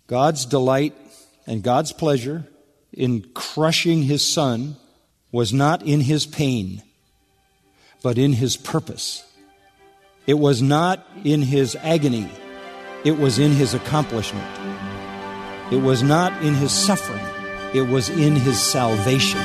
God's delight and God's pleasure in crushing His Son was not in His pain, but in His purpose. It was not in His agony. It was in His accomplishment. It was not in His suffering. It was in His salvation.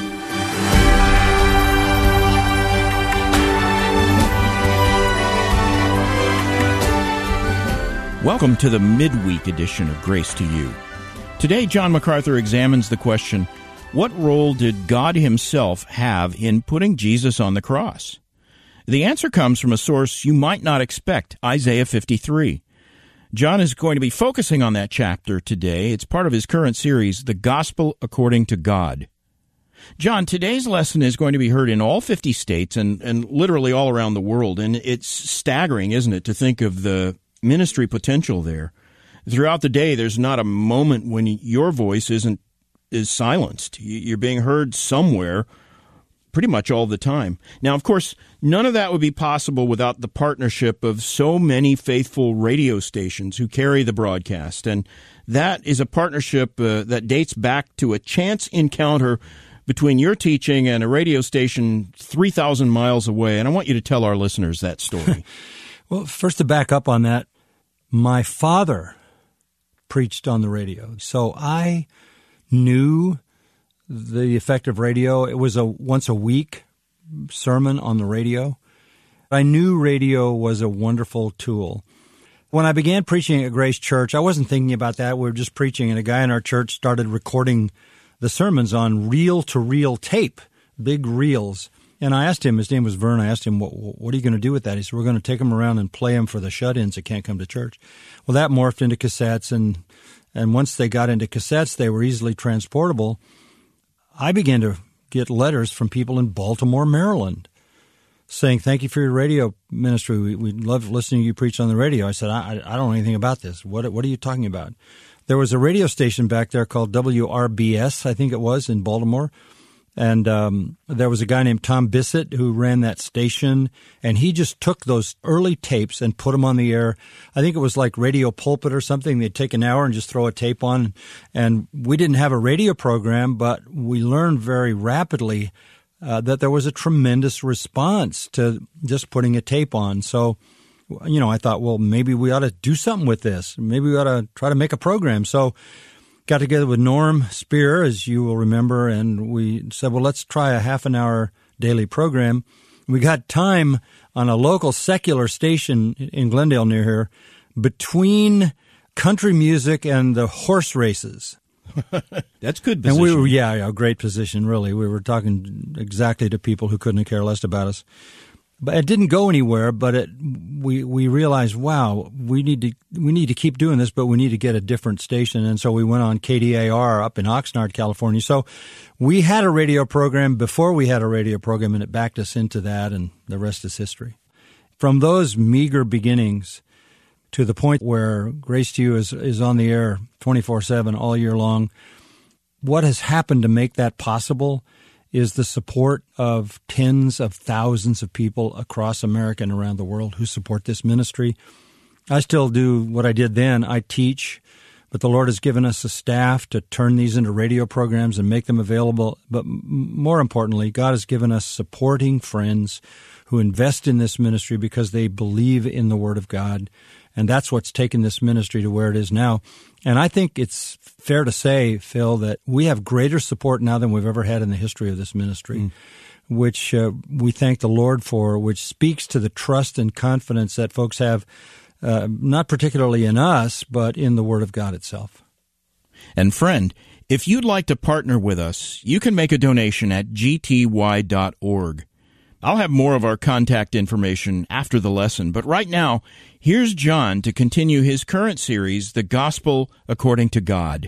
Welcome to the midweek edition of Grace to You. Today, John MacArthur examines the question, what role did God Himself have in putting Jesus on the cross? The answer comes from a source you might not expect, Isaiah 53. John is going to be focusing on that chapter today. It's part of his current series, The Gospel According to God. John, today's lesson is going to be heard in all 50 states and literally all around the world, and it's staggering, isn't it, to think of the ministry potential there. Throughout the day, there's not a moment when your voice is silenced. You're being heard somewhere pretty much all the time. Now, of course, none of that would be possible without the partnership of so many faithful radio stations who carry the broadcast. And that is a partnership that dates back to a chance encounter between your teaching and a radio station 3,000 miles away. And I want you to tell our listeners that story. Well, first to back up on that, my father preached on the radio. So I knew the effect of radio. It was a once a week sermon on the radio. I knew radio was a wonderful tool. When I began preaching at Grace Church, I wasn't thinking about that. We were just preaching, and a guy in our church started recording the sermons on reel-to-reel tape, big reels. And I asked him, his name was Vern, I asked him, what are you going to do with that? He said, we're going to take them around and play them for the shut-ins that can't come to church. Well, that morphed into cassettes, and once they got into cassettes, they were easily transportable. I began to get letters from people in Baltimore, Maryland, saying, thank you for your radio ministry. We love listening to you preach on the radio. I said, I don't know anything about this. What are you talking about? There was a radio station back there called WRBS, I think it was, in Baltimore. And there was a guy named Tom Bissett who ran that station, and he just took those early tapes and put them on the air. I think it was like Radio Pulpit or something. They'd take an hour and just throw a tape on. And we didn't have a radio program, but we learned very rapidly that there was a tremendous response to just putting a tape on. So, I thought, well, maybe we ought to do something with this. Maybe we ought to try to make a program. So got together with Norm Spear, as you will remember, and we said, well, let's try a half-an-hour daily program. We got time on a local secular station in Glendale near here between country music and the horse races. That's good position. And we were, a great position, really. We were talking exactly to people who couldn't care less about us. But it didn't go anywhere, but we realized, wow, we need to keep doing this, but we need to get a different station. And so we went on KDAR up in Oxnard, California. So we had a radio program before we had a radio program, and it backed us into that, and the rest is history. From those meager beginnings to the point where Grace to You is on the air 24/7 all year long, what has happened to make that possible is the support of tens of thousands of people across America and around the world who support this ministry. I still do what I did then. I teach, but the Lord has given us a staff to turn these into radio programs and make them available. But more importantly, God has given us supporting friends who invest in this ministry because they believe in the Word of God. And that's what's taken this ministry to where it is now. And I think it's fair to say, Phil, that we have greater support now than we've ever had in the history of this ministry, which we thank the Lord for, which speaks to the trust and confidence that folks have, not particularly in us, but in the Word of God itself. And friend, if you'd like to partner with us, you can make a donation at gty.org. I'll have more of our contact information after the lesson, but right now, here's John to continue his current series, The Gospel According to God.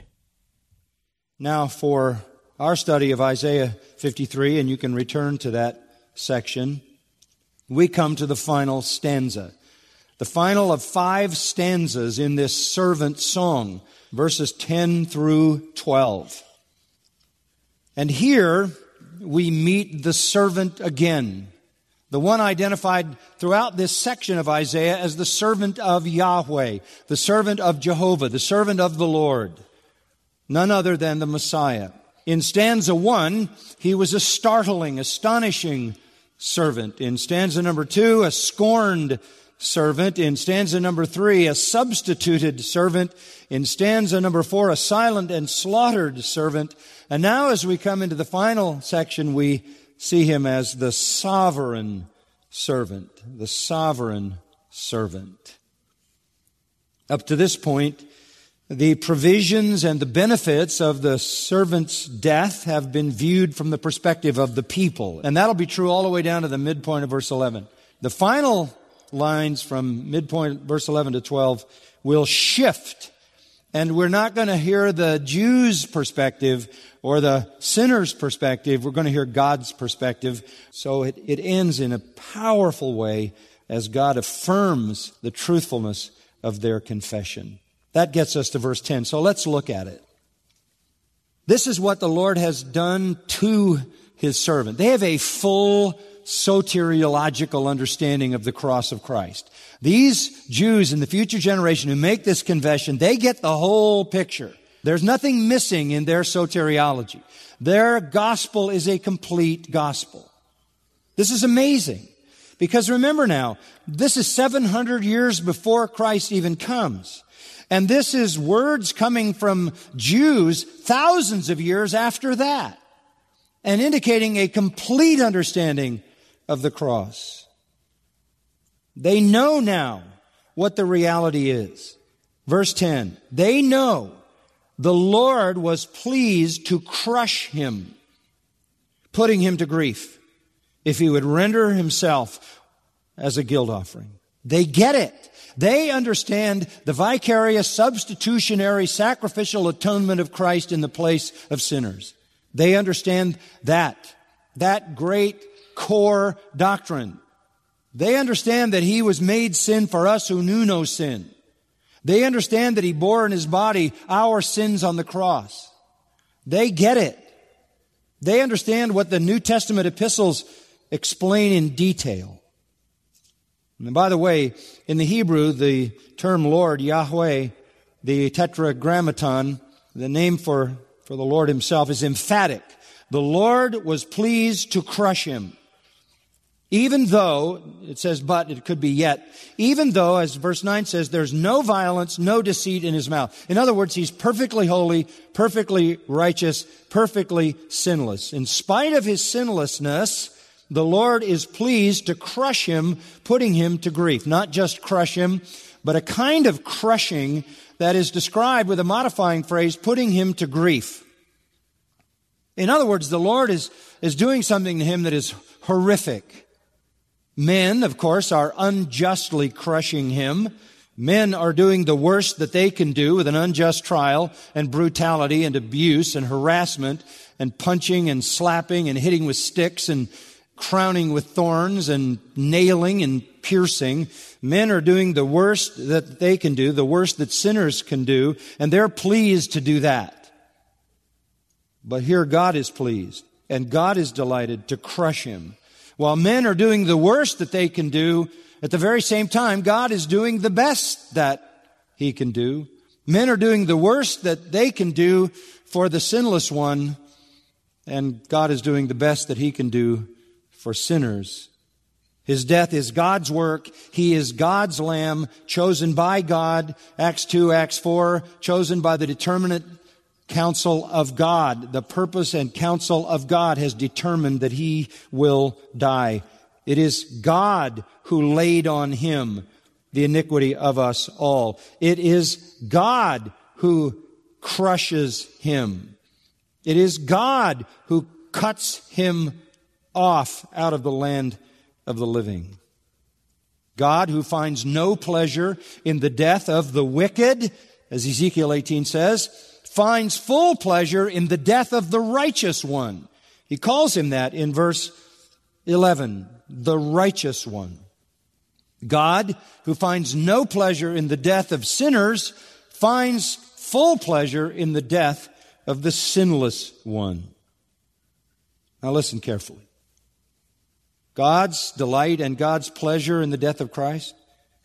Now for our study of Isaiah 53, and you can return to that section, we come to the final stanza. The final of 5 stanzas in this servant song, verses 10 through 12. And here we meet the servant again, the one identified throughout this section of Isaiah as the servant of Yahweh, the servant of Jehovah, the servant of the Lord, none other than the Messiah. In stanza 1, he was a startling, astonishing servant. In stanza number 2, a scorned servant. In stanza number 3, a substituted servant. In stanza number 4, a silent and slaughtered servant. And now as we come into the final section, we see him as the sovereign servant. The sovereign servant. Up to this point, the provisions and the benefits of the servant's death have been viewed from the perspective of the people. And that'll be true all the way down to the midpoint of verse 11. The final lines from midpoint verse 11 to 12 will shift. And we're not going to hear the Jews' perspective or the sinner's perspective. We're going to hear God's perspective. So it ends in a powerful way as God affirms the truthfulness of their confession. That gets us to verse 10. So let's look at it. This is what the Lord has done to His servant. They have a full soteriological understanding of the cross of Christ. These Jews in the future generation who make this confession, they get the whole picture. There's nothing missing in their soteriology. Their gospel is a complete gospel. This is amazing. Because remember now, this is 700 years before Christ even comes. And this is words coming from Jews thousands of years after that, and indicating a complete understanding of the cross. They know now what the reality is. Verse 10, they know the Lord was pleased to crush him, putting him to grief, if he would render himself as a guilt offering. They get it. They understand the vicarious, substitutionary, sacrificial atonement of Christ in the place of sinners. They understand that great core doctrine. They understand that He was made sin for us who knew no sin. They understand that He bore in His body our sins on the cross. They get it. They understand what the New Testament epistles explain in detail. And by the way, in the Hebrew, the term Lord, Yahweh, the tetragrammaton, the name for the Lord Himself, is emphatic. The Lord was pleased to crush him. Even though, it says but, it could be yet, even though, as verse 9 says, there's no violence, no deceit in His mouth. In other words, He's perfectly holy, perfectly righteous, perfectly sinless. In spite of His sinlessness, the Lord is pleased to crush him, putting him to grief. Not just crush him, but a kind of crushing that is described with a modifying phrase, putting him to grief. In other words, the Lord is doing something to him that is horrific. Men, of course, are unjustly crushing him. Men are doing the worst that they can do with an unjust trial and brutality and abuse and harassment and punching and slapping and hitting with sticks and crowning with thorns and nailing and piercing. Men are doing the worst that they can do, the worst that sinners can do, and they're pleased to do that. But here God is pleased, and God is delighted to crush him. While men are doing the worst that they can do, at the very same time, God is doing the best that He can do. Men are doing the worst that they can do for the sinless one, and God is doing the best that He can do for sinners. His death is God's work. He is God's Lamb, chosen by God. Acts 2, Acts 4, chosen by the determinate counsel of God. The purpose and counsel of God has determined that He will die. It is God who laid on Him the iniquity of us all. It is God who crushes Him. It is God who cuts Him off out of the land of the living. God who finds no pleasure in the death of the wicked, as Ezekiel 18 says, finds full pleasure in the death of the righteous one. He calls him that in verse 11, the righteous one. God, who finds no pleasure in the death of sinners, finds full pleasure in the death of the sinless one. Now listen carefully. God's delight and God's pleasure in the death of Christ,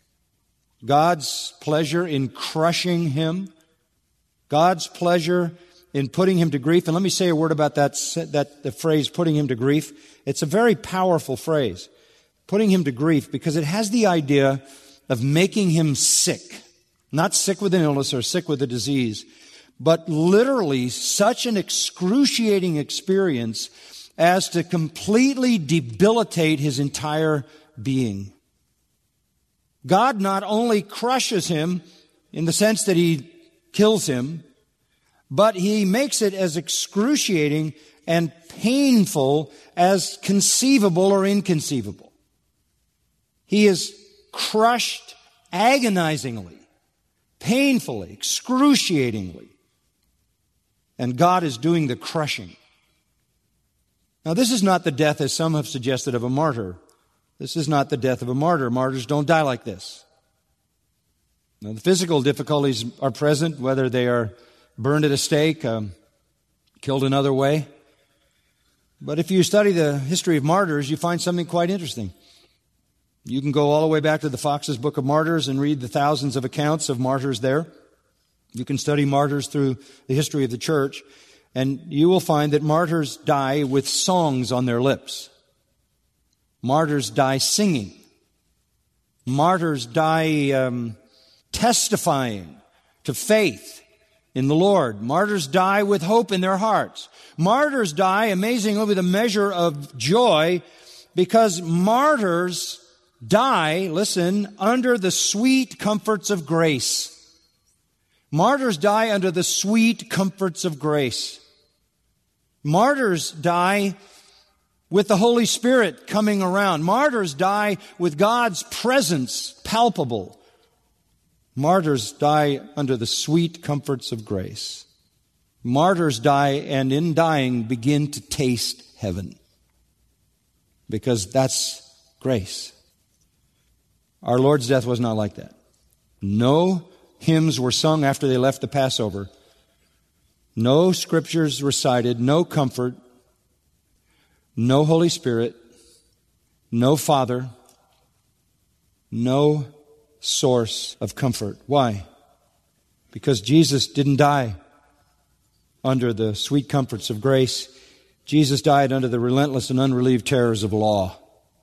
God's pleasure in crushing him, God's pleasure in putting him to grief. And let me say a word about the phrase, putting him to grief. It's a very powerful phrase, putting him to grief, because it has the idea of making him sick. Not sick with an illness or sick with a disease, but literally such an excruciating experience as to completely debilitate his entire being. God not only crushes him in the sense that he kills him, but he makes it as excruciating and painful as conceivable or inconceivable. He is crushed agonizingly, painfully, excruciatingly. And God is doing the crushing. Now, this is not the death, as some have suggested, of a martyr. This is not the death of a martyr. Martyrs don't die like this. Now, the physical difficulties are present, whether they are burned at a stake, killed another way. But if you study the history of martyrs, you find something quite interesting. You can go all the way back to the Fox's Book of Martyrs and read the thousands of accounts of martyrs there. You can study martyrs through the history of the church, and you will find that martyrs die with songs on their lips. Martyrs die singing. Martyrs die testifying to faith in the Lord. Martyrs die with hope in their hearts. Martyrs die, amazingly, with a measure of joy, because martyrs die, listen, under the sweet comforts of grace. Martyrs die under the sweet comforts of grace. Martyrs die with the Holy Spirit coming around. Martyrs die with God's presence palpable. Martyrs die under the sweet comforts of grace. Martyrs die, and in dying begin to taste heaven, because that's grace. Our Lord's death was not like that. No hymns were sung after they left the Passover. No scriptures recited, no comfort, no Holy Spirit, no Father, no source of comfort. Why? Because Jesus didn't die under the sweet comforts of grace. Jesus died under the relentless and unrelieved terrors of law.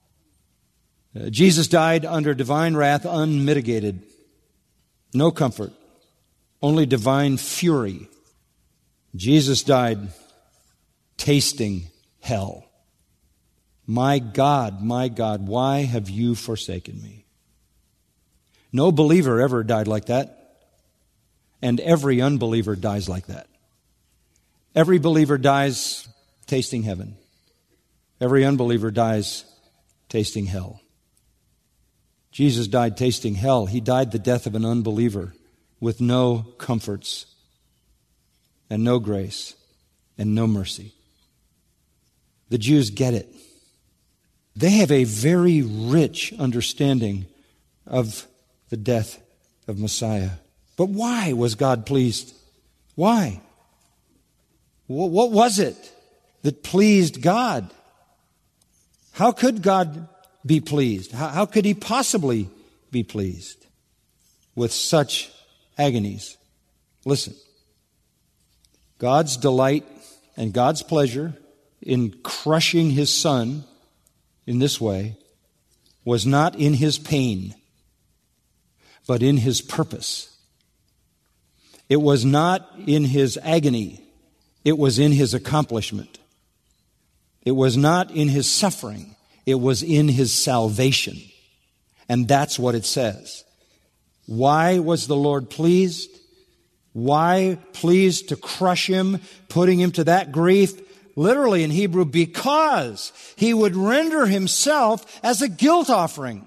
Jesus died under divine wrath unmitigated. No comfort, only divine fury. Jesus died tasting hell. My God, why have you forsaken me? No believer ever died like that, and every unbeliever dies like that. Every believer dies tasting heaven. Every unbeliever dies tasting hell. Jesus died tasting hell. He died the death of an unbeliever with no comforts and no grace and no mercy. The Jews get it. They have a very rich understanding of the death of Messiah. But why was God pleased? Why? What was it that pleased God? How could God be pleased? How could he possibly be pleased with such agonies? Listen, God's delight and God's pleasure in crushing his Son in this way was not in his pain, but in his purpose. It was not in his agony, it was in his accomplishment. It was not in his suffering, it was in his salvation. And that's what it says. Why was the Lord pleased? Why pleased to crush him, putting him to that grief? Literally in Hebrew, because he would render himself as a guilt offering.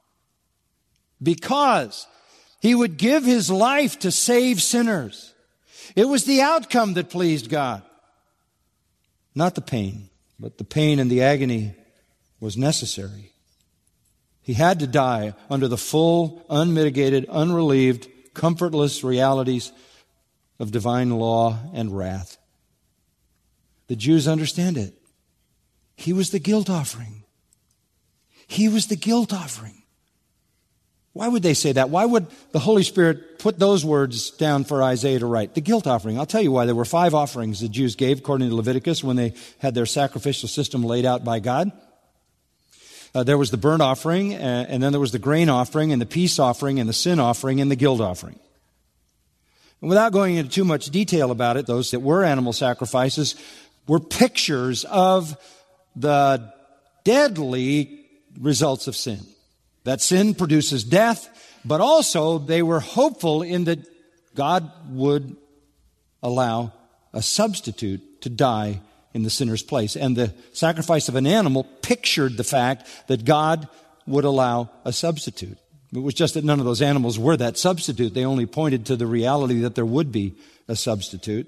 Because he would give his life to save sinners. It was the outcome that pleased God. Not the pain, but the pain and the agony was necessary. He had to die under the full, unmitigated, unrelieved, comfortless realities of divine law and wrath. The Jews understand it. He was the guilt offering. He was the guilt offering. Why would they say that? Why would the Holy Spirit put those words down for Isaiah to write? The guilt offering. I'll tell you why. There were 5 offerings the Jews gave according to Leviticus when they had their sacrificial system laid out by God. There was the burnt offering, and then there was the grain offering, and the peace offering, and the sin offering, and the guilt offering. And without going into too much detail about it, those that were animal sacrifices were pictures of the deadly results of sin. That sin produces death, but also they were hopeful in that God would allow a substitute to die in the sinner's place. And the sacrifice of an animal pictured the fact that God would allow a substitute. It was just that none of those animals were that substitute. They only pointed to the reality that there would be a substitute.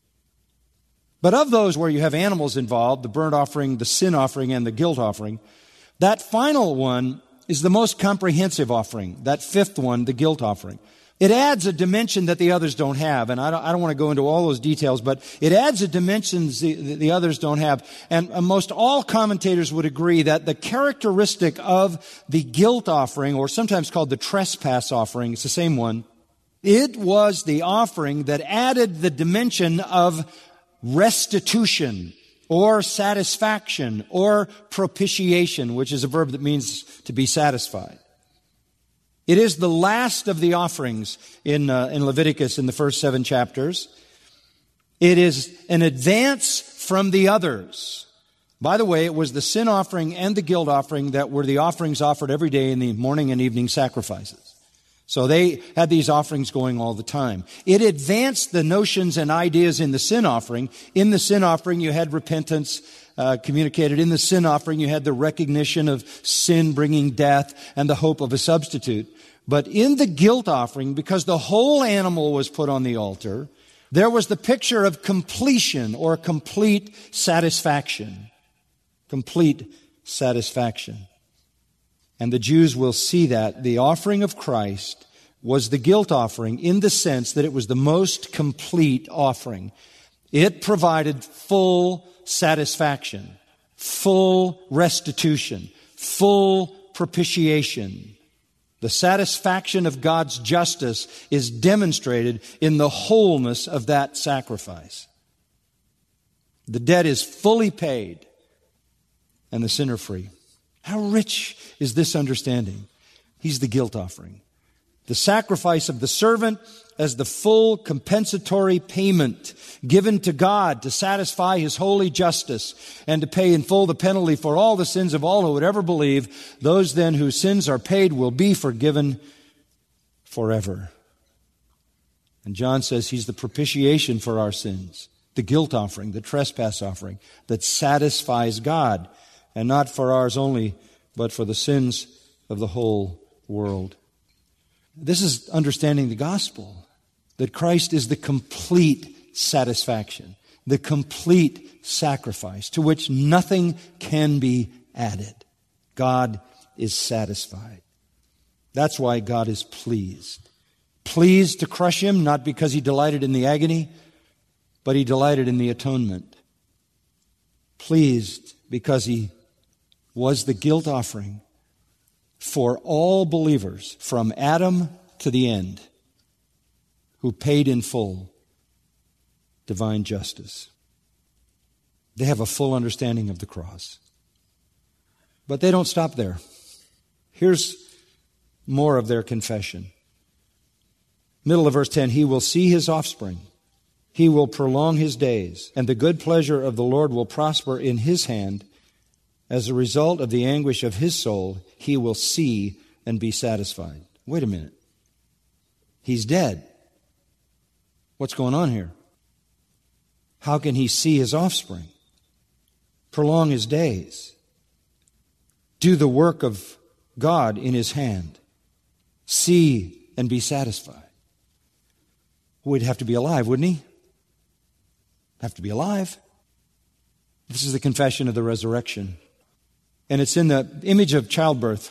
But of those where you have animals involved, the burnt offering, the sin offering, and the guilt offering, that final one is the most comprehensive offering, that 5th one, the guilt offering. It adds a dimension that the others don't have, and I don't want to go into all those details, but it adds a dimension the others don't have. And most all commentators would agree that the characteristic of the guilt offering, or sometimes called the trespass offering, it's the same one, it was the offering that added the dimension of restitution, or satisfaction, or propitiation, which is a verb that means to be satisfied. It is the last of the offerings in Leviticus in the first 7 chapters. It is an advance from the others. By the way, it was the sin offering and the guilt offering that were the offerings offered every day in the morning and evening sacrifices. So they had these offerings going all the time. It advanced the notions and ideas in the sin offering. In the sin offering, you had repentance communicated. In the sin offering, you had the recognition of sin bringing death and the hope of a substitute. But in the guilt offering, because the whole animal was put on the altar, there was the picture of completion or complete satisfaction. Complete satisfaction. And the Jews will see that the offering of Christ was the guilt offering in the sense that it was the most complete offering. It provided full satisfaction, full restitution, full propitiation. The satisfaction of God's justice is demonstrated in the wholeness of that sacrifice. The debt is fully paid and the sinner free. How rich is this understanding? He's the guilt offering. The sacrifice of the servant as the full compensatory payment given to God to satisfy His holy justice and to pay in full the penalty for all the sins of all who would ever believe. Those then whose sins are paid will be forgiven forever. And John says He's the propitiation for our sins, the guilt offering, the trespass offering that satisfies God. And not for ours only, but for the sins of the whole world. This is understanding the gospel, that Christ is the complete satisfaction, the complete sacrifice to which nothing can be added. God is satisfied. That's why God is pleased. Pleased to crush Him, not because He delighted in the agony, but He delighted in the atonement. Pleased because He was the guilt offering for all believers from Adam to the end, who paid in full divine justice. They have a full understanding of the cross. But they don't stop there. Here's more of their confession. Middle of verse 10, He will see His offspring. He will prolong His days, and the good pleasure of the Lord will prosper in His hand. As a result of the anguish of his soul, he will see and be satisfied. Wait a minute. He's dead. What's going on here? How can he see his offspring? Prolong his days. Do the work of God in his hand. See and be satisfied. Well, he'd have to be alive, wouldn't he? Have to be alive. This is the confession of the resurrection. And it's in the image of childbirth.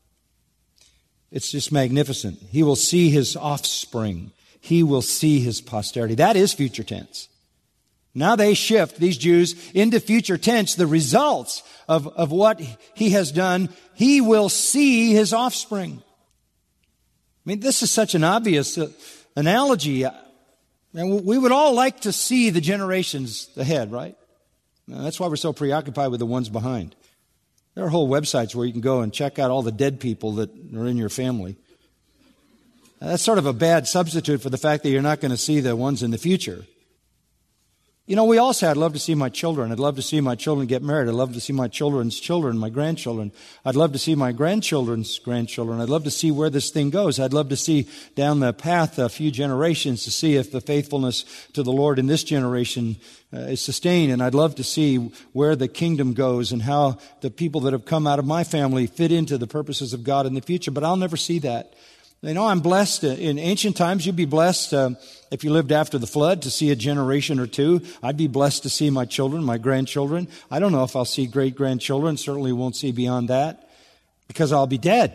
It's just magnificent. He will see his offspring. He will see his posterity. That is future tense. Now they shift, these Jews, into future tense, the results of what he has done. He will see his offspring. I mean, this is such an obvious analogy. And we would all like to see the generations ahead, right? That's why we're so preoccupied with the ones behind. There are whole websites where you can go and check out all the dead people that are in your family. That's sort of a bad substitute for the fact that you're not going to see the ones in the future. You know, we all say, I'd love to see my children. I'd love to see my children get married. I'd love to see my children's children, my grandchildren. I'd love to see my grandchildren's grandchildren. I'd love to see where this thing goes. I'd love to see down the path a few generations to see if the faithfulness to the Lord in this generation is sustained. And I'd love to see where the kingdom goes and how the people that have come out of my family fit into the purposes of God in the future. But I'll never see that. You know, I'm blessed. In ancient times, you'd be blessed if you lived after the flood to see a generation or two. I'd be blessed to see my children, my grandchildren. I don't know if I'll see great-grandchildren. Certainly won't see beyond that because I'll be dead.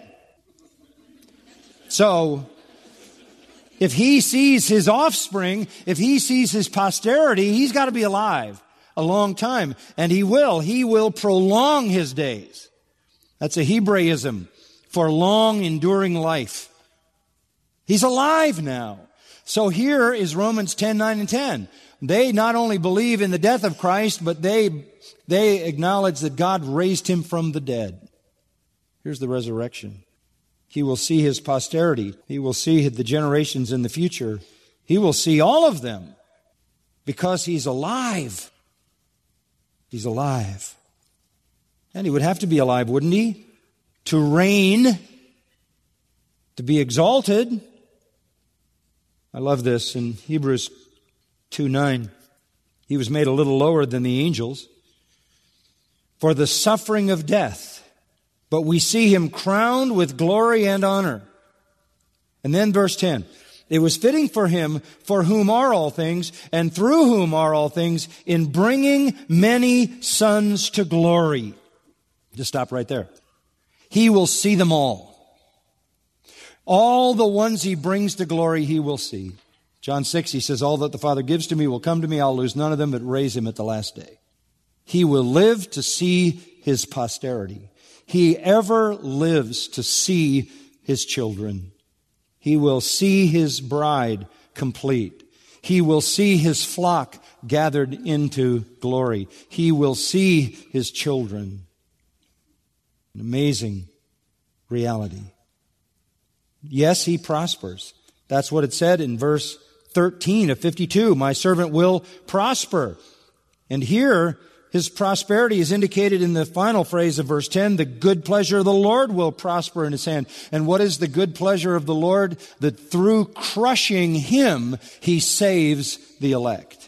So, if he sees his offspring, if he sees his posterity, he's got to be alive a long time. And he will. He will prolong his days. That's a Hebraism for long, enduring life. He's alive now. So here is Romans 10, 9, and 10. They not only believe in the death of Christ, but they acknowledge that God raised him from the dead. Here's the resurrection. He will see his posterity. He will see the generations in the future. He will see all of them because he's alive. He's alive. And he would have to be alive, wouldn't he? To reign, to be exalted. I love this in Hebrews 2:9. He was made a little lower than the angels for the suffering of death, but we see him crowned with glory and honor. And then verse 10. It was fitting for him, for whom are all things, and through whom are all things, in bringing many sons to glory. Just stop right there. He will see them all. All the ones he brings to glory, he will see. John 6, he says, all that the Father gives to me will come to me. I'll lose none of them, but raise him at the last day. He will live to see his posterity. He ever lives to see his children. He will see his bride complete. He will see his flock gathered into glory. He will see his children. An amazing reality. Yes, he prospers. That's what it said in verse 13 of 52. My servant will prosper. And here, his prosperity is indicated in the final phrase of verse 10. The good pleasure of the Lord will prosper in his hand. And what is the good pleasure of the Lord? That through crushing him, he saves the elect.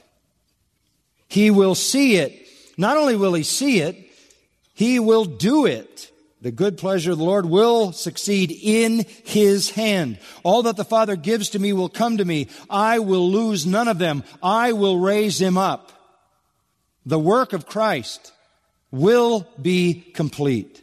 He will see it. Not only will he see it, he will do it. The good pleasure of the Lord will succeed in his hand. All that the Father gives to me will come to me. I will lose none of them. I will raise him up. The work of Christ will be complete.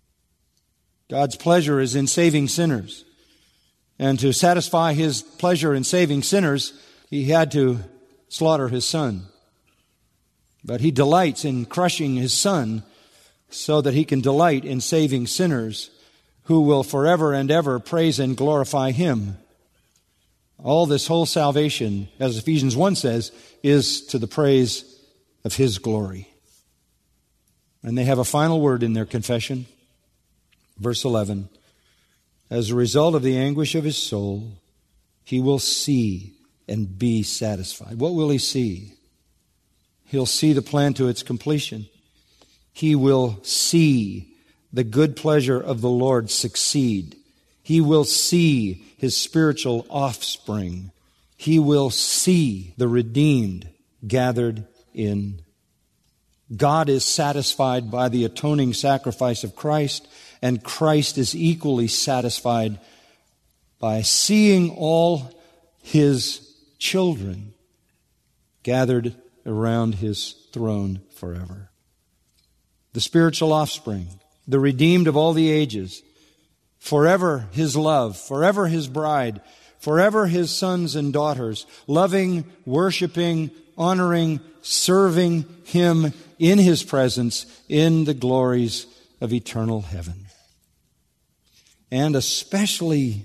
God's pleasure is in saving sinners. And to satisfy his pleasure in saving sinners, he had to slaughter his son. But he delights in crushing his son so that he can delight in saving sinners who will forever and ever praise and glorify him. All this whole salvation, as Ephesians 1 says, is to the praise of his glory. And they have a final word in their confession. Verse 11. As a result of the anguish of his soul, he will see and be satisfied. What will he see? He'll see the plan to its completion. He will see the good pleasure of the Lord succeed. He will see his spiritual offspring. He will see the redeemed gathered in. God is satisfied by the atoning sacrifice of Christ, and Christ is equally satisfied by seeing all his children gathered around his throne forever. The spiritual offspring, the redeemed of all the ages, forever his love, forever his bride, forever his sons and daughters, loving, worshiping, honoring, serving him in his presence in the glories of eternal heaven. And especially,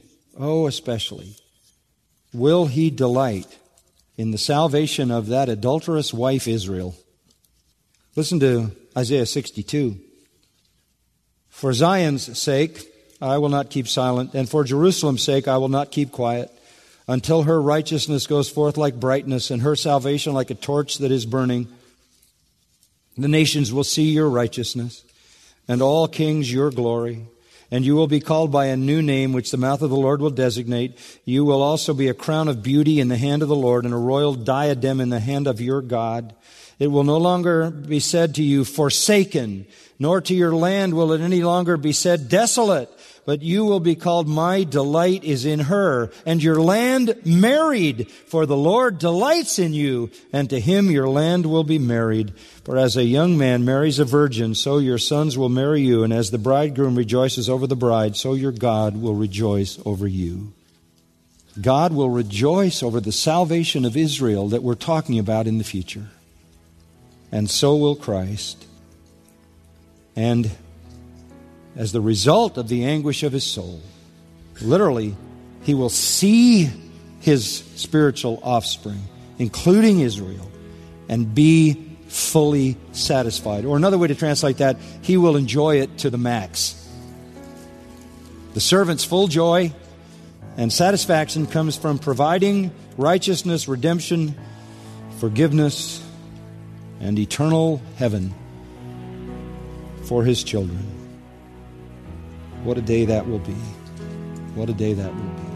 will he delight in the salvation of that adulterous wife Israel. Listen to Isaiah 62. For Zion's sake, I will not keep silent, and for Jerusalem's sake, I will not keep quiet, until her righteousness goes forth like brightness, and her salvation like a torch that is burning. The nations will see your righteousness, and all kings your glory. And you will be called by a new name, which the mouth of the Lord will designate. You will also be a crown of beauty in the hand of the Lord, and a royal diadem in the hand of your God. It will no longer be said to you, forsaken, nor to your land will it any longer be said, desolate. But you will be called, my delight is in her, and your land married. For the Lord delights in you, and to him your land will be married. For as a young man marries a virgin, so your sons will marry you. And as the bridegroom rejoices over the bride, so your God will rejoice over you. God will rejoice over the salvation of Israel that we're talking about in the future. And so will Christ. And as the result of the anguish of his soul, literally, he will see his spiritual offspring, including Israel, and be fully satisfied. Or another way to translate that, he will enjoy it to the max. The servant's full joy and satisfaction comes from providing righteousness, redemption, forgiveness, and eternal heaven for his children. What a day that will be. What a day that will be.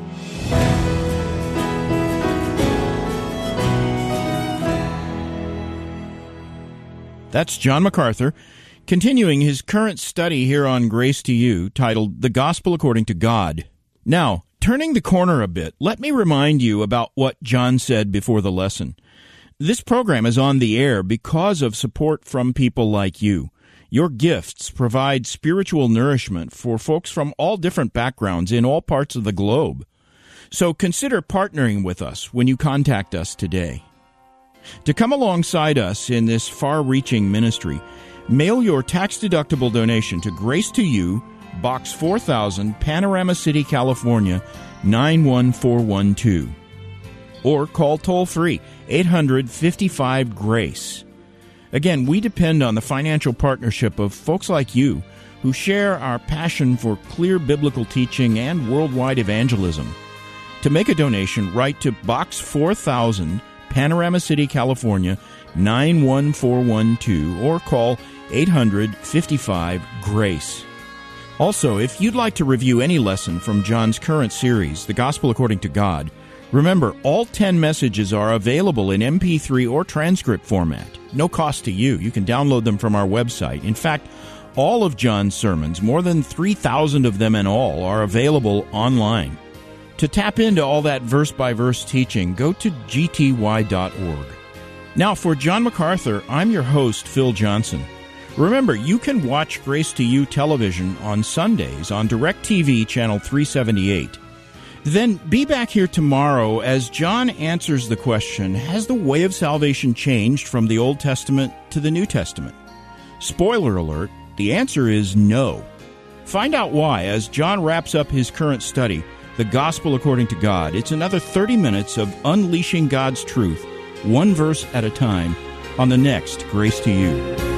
That's John MacArthur, continuing his current study here on Grace to You, titled The Gospel According to God. Now, turning the corner a bit, let me remind you about what John said before the lesson. This program is on the air because of support from people like you. Your gifts provide spiritual nourishment for folks from all different backgrounds in all parts of the globe. So consider partnering with us when you contact us today. To come alongside us in this far-reaching ministry, mail your tax-deductible donation to Grace to You, Box 4000, Panorama City, California, 91412. Or call toll-free 800-55-GRACE. Again, we depend on the financial partnership of folks like you who share our passion for clear biblical teaching and worldwide evangelism. To make a donation, write to Box 4000, Panorama City, California, 91412, or call 800-55-GRACE. Also, if you'd like to review any lesson from John's current series, The Gospel According to God, remember, all 10 messages are available in MP3 or transcript format. No cost to you. You can download them from our website. In fact, all of John's sermons, more than 3,000 of them in all, are available online. To tap into all that verse-by-verse teaching, go to gty.org. Now, for John MacArthur, I'm your host, Phil Johnson. Remember, you can watch Grace to You television on Sundays on DirecTV Channel 378. Then be back here tomorrow as John answers the question, has the way of salvation changed from the Old Testament to the New Testament? Spoiler alert, the answer is no. Find out why as John wraps up his current study, The Gospel According to God. It's another 30 minutes of unleashing God's truth, one verse at a time, on the next Grace to You.